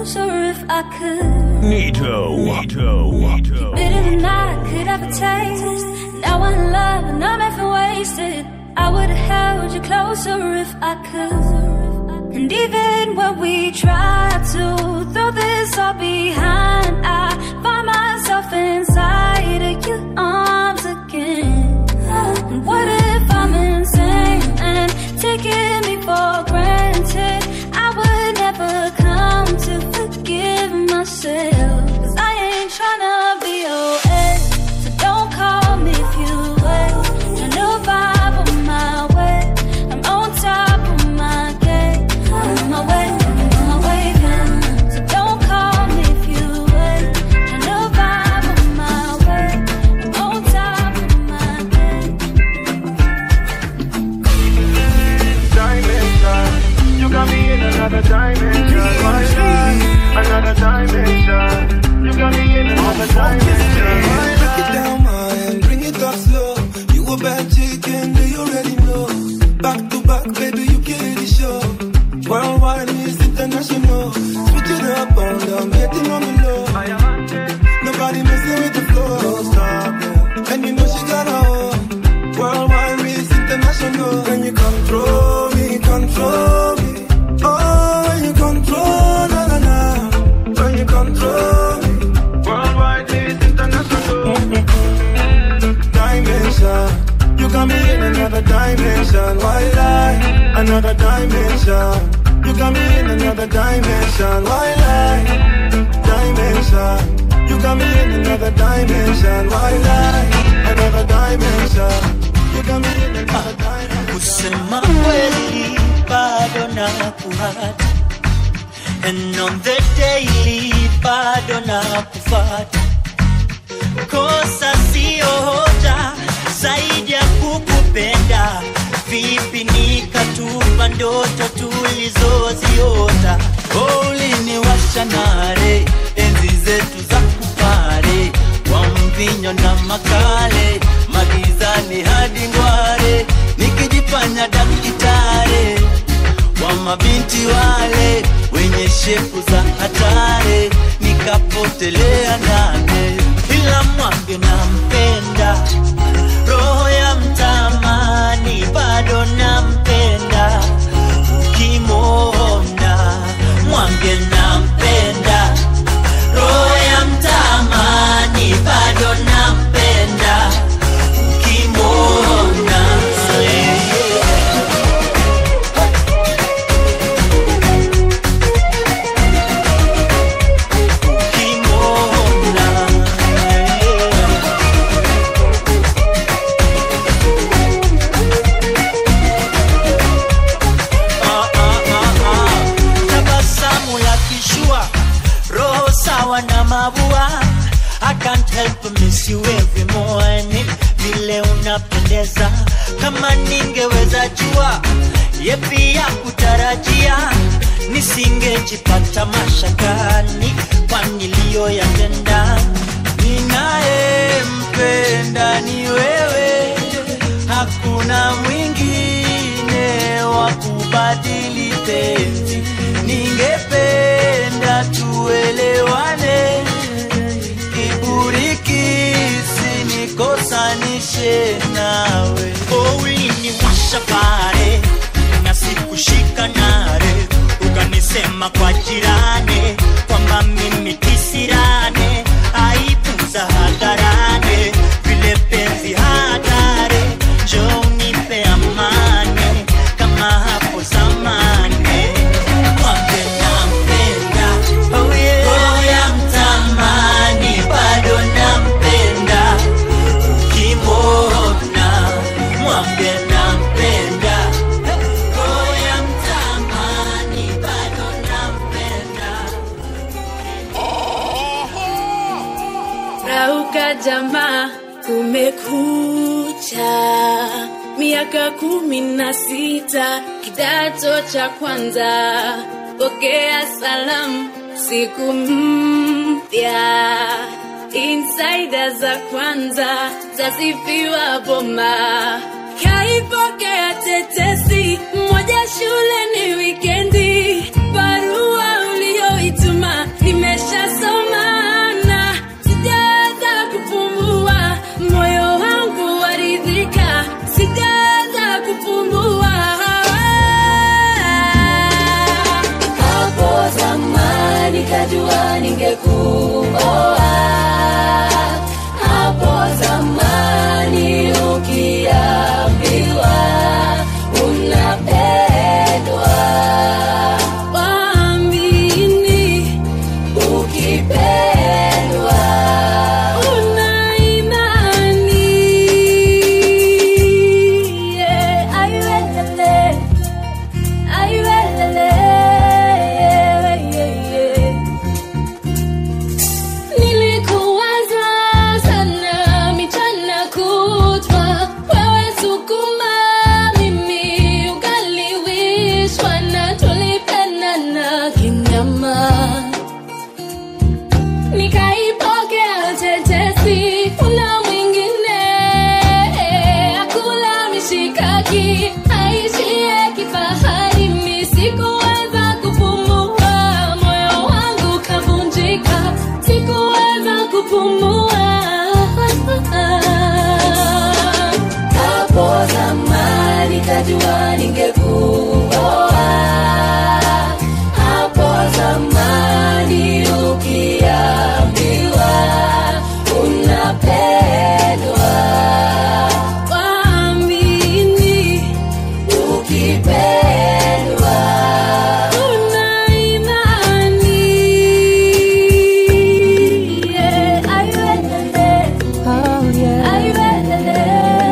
closer if I could. Nito. Better than I could ever taste. Now I'm in love and I'm effing wasted. I would've held you closer if I could. And even when we try to throw this all behind, I find myself inside of your arms again. And what if I'm insane and taking me for granted? I would never come to forgive myself, 'cause I ain't tryna be your ex. So don't call me if you wait. I know vibe on my way. I'm on top of my game. I'm on my way, yeah. So don't call me if you wait. I know vibe on my way. I'm on top of my game. Dimension, you got me in another dimension. My life, another dimension. You got me in another dimension. Break it down, man, bring it up slow. You a bad chicken, do you already know? Back to back, baby, you kill the show. Worldwide is international. Switch it up on them, hitting on the low. Nobody messing with the flow. Don't stop, yeah. And you know she got her own. Worldwide is international. When you control me, control me. Oh, when you control, na na na. When you control me. Worldwide is international. Dimension, you got me in another dimension. Why lie? Another dimension. You got me in another dimension. Why lie? Dimension. You got me in another dimension. Why lie? Another dimension. You got me in another dimension. Kusema kweli bado nakuhata, and on the daily bado nakufuata. Kosa sio hoja zaidi ya kukupenda. Vipi nikatupa ndoto tulizoziota? Uliniwasha nare enzi zetu za kupare, kwa mvinyo na makale, magizani hadi ngware, nikijifanya daktari wa mabinti wale wenye shepu za hatari, nikapotelea nane. Ila mwambe nampenda, roho ya mtamani bado nampenda. Ukimwona mwambe nampenda, roho ya mtamani bado nampenda. Ukimwona na mabua. I can't help but miss you every morning. Vile unapendeza, kama ningeweza jua yepi ya kutarajia, nisingejipata mashakani kwa niliyoyatenda. Ninayempenda ni wewe, hakuna mwingine wa kubadili penzi. Ningependa tuelewane, kiburi kisinikosanishe nawe. Uliniwasha pale na sikushika nare, ukanisema kwa jirani kwamba mimi kisirane. Aibu za hadharani, vile penzi hatari, njoo unipe amani kama hapo zamani. Jamaa kumekucha, miaka 16, kidato cha kwanza. Pokea salamu, siku mpya. Insider za kwanza zasifiwa boma. Kaipokea tetesi, moja shule ni wikendi. Barua ulioituma nikajua ningekuoa hapo zamani ukiambiwa unapendwa waamini ukipendwa una imani yeah, aiwelele nilikuwaza sana michana kutwa wewe sukuma mimi ugaliwishwa na tulipendana kinyama nikaipokea tetesi una mwingine akula mishikaki aishie kifahari sikuweza kupumua moyo wangu kavunjika sikuweza kupumua hapo zamani kajua ningekuoa hapo zamani ukiambiwa unapendwa waamini ukipendwa una imani yeah, aiwelele oh yeah aiwelele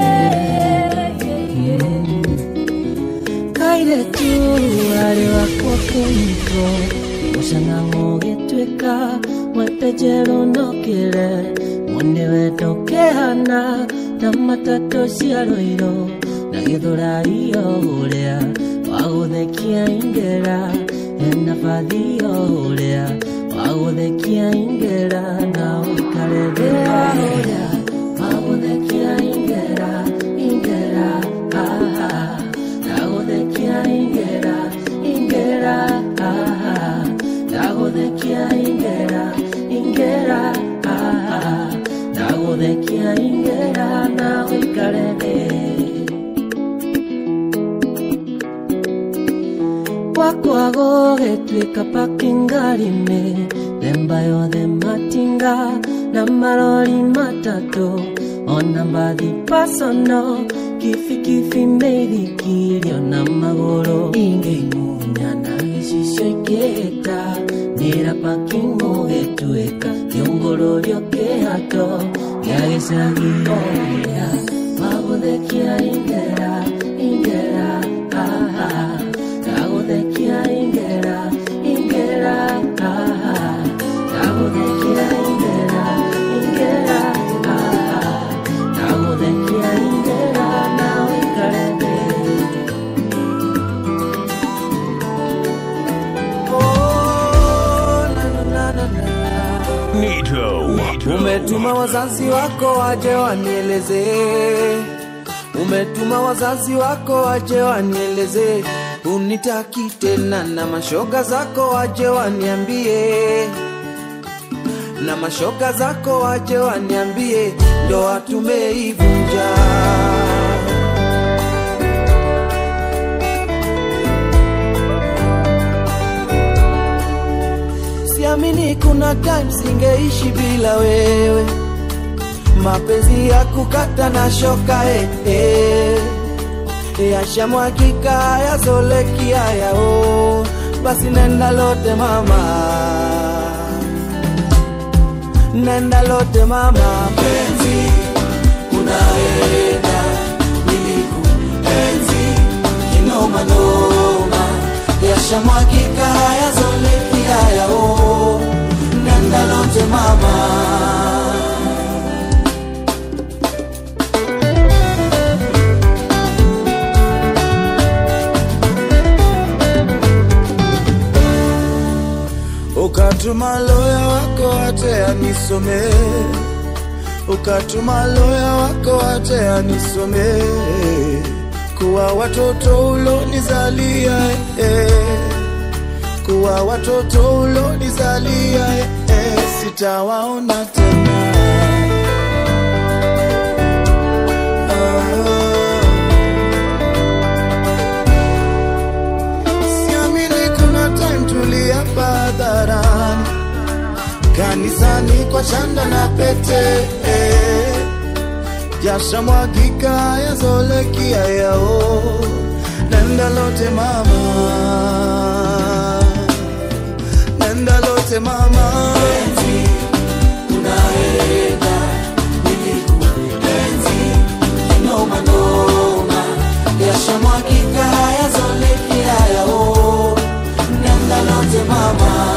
kaire tu ari wako kiko usanango getweka watejero nokire mwende wetokehana tamatato ciaroiro na githurario uria waguthekia ingera ena bathio uria waguthekia ingera na ukaredea uria waguthekia ingera waguthekia ingera waguthekia ingera waguthekia ingera na ukaredea wakwago getwika pakingarime themba yothe matinga na marori matatu ona mbathi pasono kifikifi meithikirio na magoro ingeimunya na gicicio ikihita nira pakingo getwika kiongororio kihato gia gicagi oria waguthekia ingera Dagodekia ingera Dagodekia ingera Dagodekia ingera na wikarede oh na Nito umetuma wazazi wako waje wanieleze umetuma wazazi wako waje wanieleze unitaki tena na mashoga zako waje waniambie na mashoga zako waje waniambie ndoa tumeivunja siamini kuna time singeishi bila wewe mapenzi ya kukata na shoka yashamwagika yazolekia yao basi nenda lote mama penzi unaenda nilikuenzi kinoma noma yashamwagika yazolekia yao nenda lote mama Ukatuma loya wako ate anisome Ukatuma loya wako ate anisome Kuwa watoto ulonizalia Kuwa watoto ulonizalia Sitawaona tena kanisani kwa chanda na pete, jasha mwagika yazolekia yao, nenda lote mama, nenda lote mama. Enzi unaenda nilikuenzi kinoma noma, jasha mwagika yazolekia yao, nenda lote mama.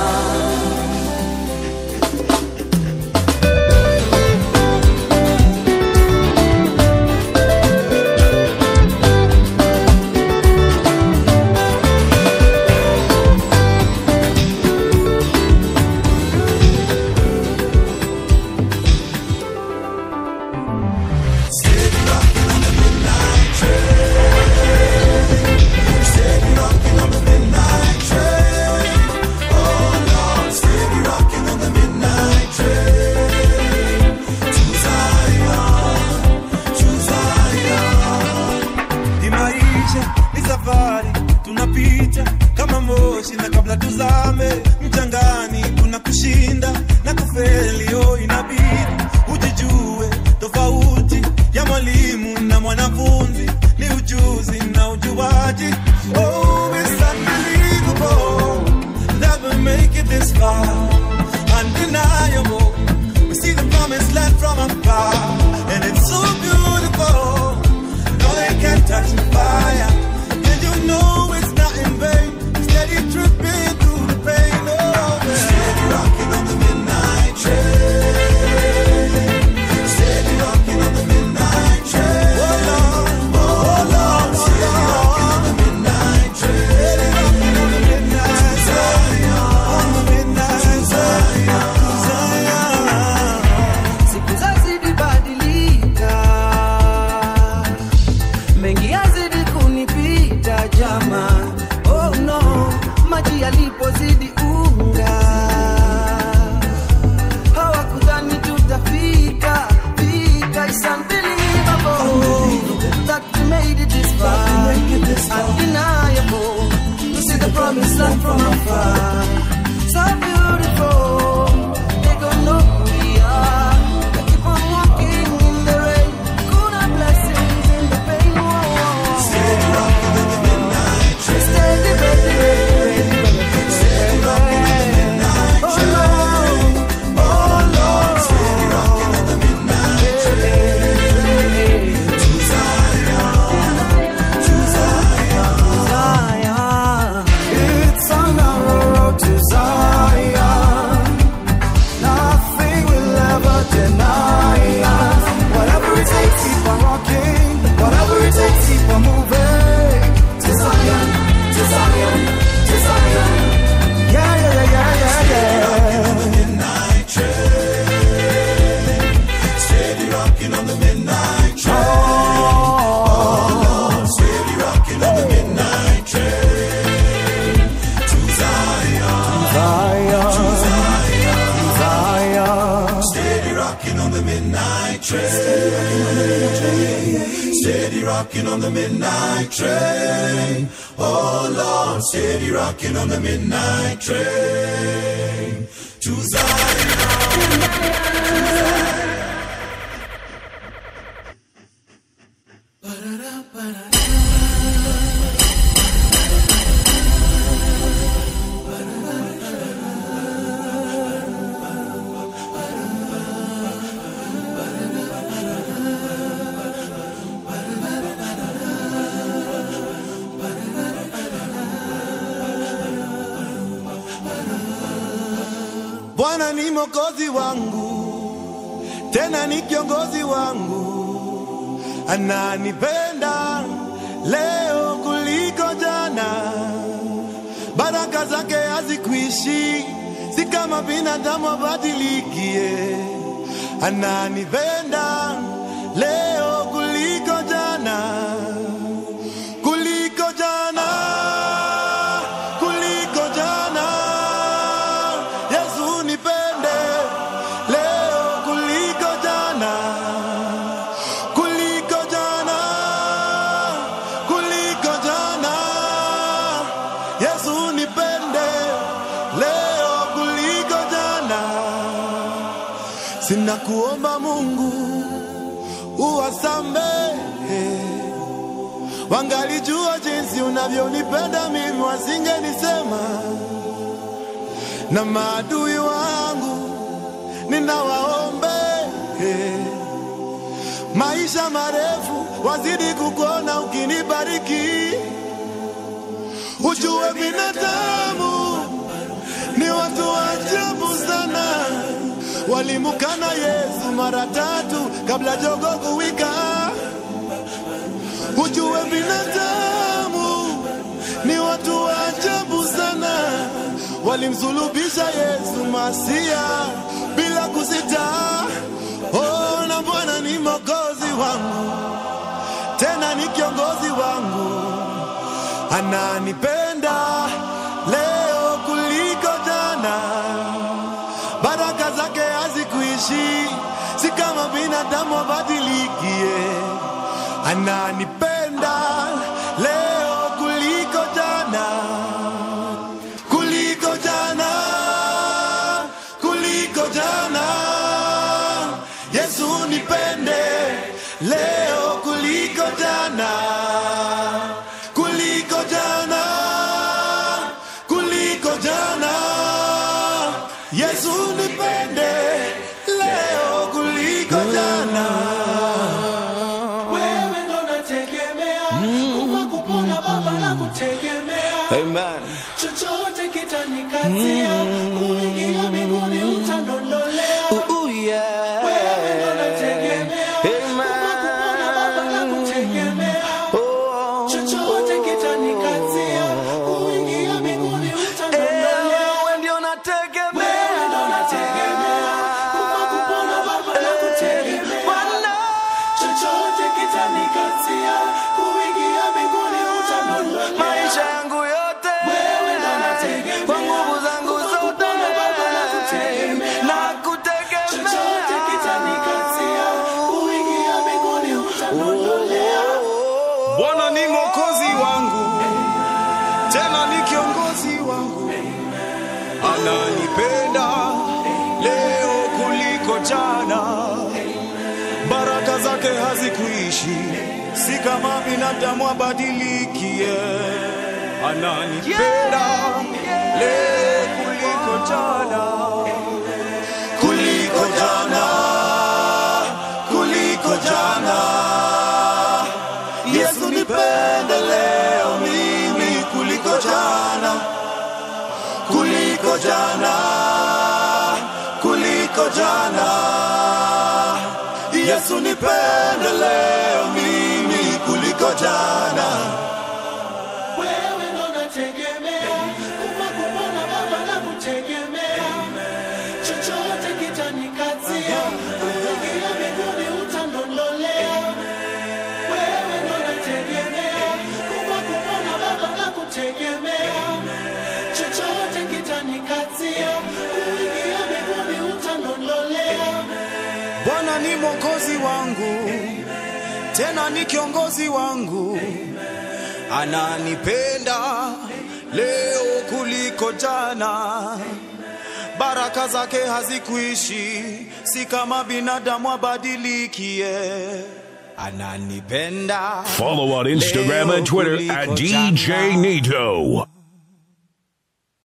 Rocking on the midnight train. Oh Lord, steady rocking on the midnight train to Zion. Bwana ni mwokozi wangu, tena ni kiongozi wangu, ananipenda leo kuliko jana, baraka zake hazikuishi, si kama binadamu abadilikie, ananipenda leo kuliko jana, kuliko jana. Yesu nipende leo kuliko jana. Ninakuomba Mungu uwasamehe, wangalijua jinsi unavyonipenda mimi wasingenisema. Na maadui wangu ninawaombe, maisha marefu wazidi kukuona ukinibariki. Ujue binadamu ni watu wa ajabu sana, walimukana Yesu mara 3 kabla jogoo kuwika. Ujue binadamu ni watu wa ajabu sana, walimsulubisha Yesu Masia bila kusita. Oh, na Bwana ni mwokozi wangu, tena ni kiongozi wangu, ananipenda leo kuliko jana. Baraka zake hazikuishi, si kama binadamu abadilikie. Ananipenda leo kuliko jana, kuliko jana, kuliko jana. Yesu nipende leo kuliko jana, kuliko jana, kuliko jana. Yesu nipende leo kuliko jana. Wewe ndo nategemea, kufa kupona Baba na kutegemea. Amen. Chochote kitanikatia, kuingia mbinguni utandondolea. Yeah. Wewe ndo nategemea, kufa kupona Baba na kutegemea. Chochote kitanikatia, kuingia mbinguni utandondolea. Wewe ndio nategemea, wewe ndo nategemea, kufa kupona Baba na kutegemea. Chochote kitanikatia, kuingia mbinguni utandondolea. Maisha yangu yote wewe ndo nategemea, kwa nguvu zangu zote na kutegemea. Chochote kitanikatia, kuingia mbinguni utandondolea. Bwana ni mwokozi wangu, tena ni kiongozi wangu, ananipenda leo kuliko jana. Baraka zake hazikuishi, si kama binadamu abadilikie. Ananipenda leo kuliko jana, kuliko jana, kuliko jana. Yesu nipende leo mimi kuliko jana, kuliko jana, kuliko jana. Yesu nipende leo mimi kuliko jana. Wewe ndo nategemea, kufa kupona Baba na kutegemea. Chochote kitanikatia, kuingia mbinguni utandondolea. Wewe ndo nategemea, kufa kupona Baba na kutegemea. Chochote kitanikatia, kuingia mbinguni utandondolea. Bwana ni mwokozi wangu, tena ni kiongozi wangu, ananipenda leo kuliko jana. Baraka zake hazikuishi, si kama binadamu abadilikie. Ananipenda. Follow on Instagram and Twitter at DJ Nito.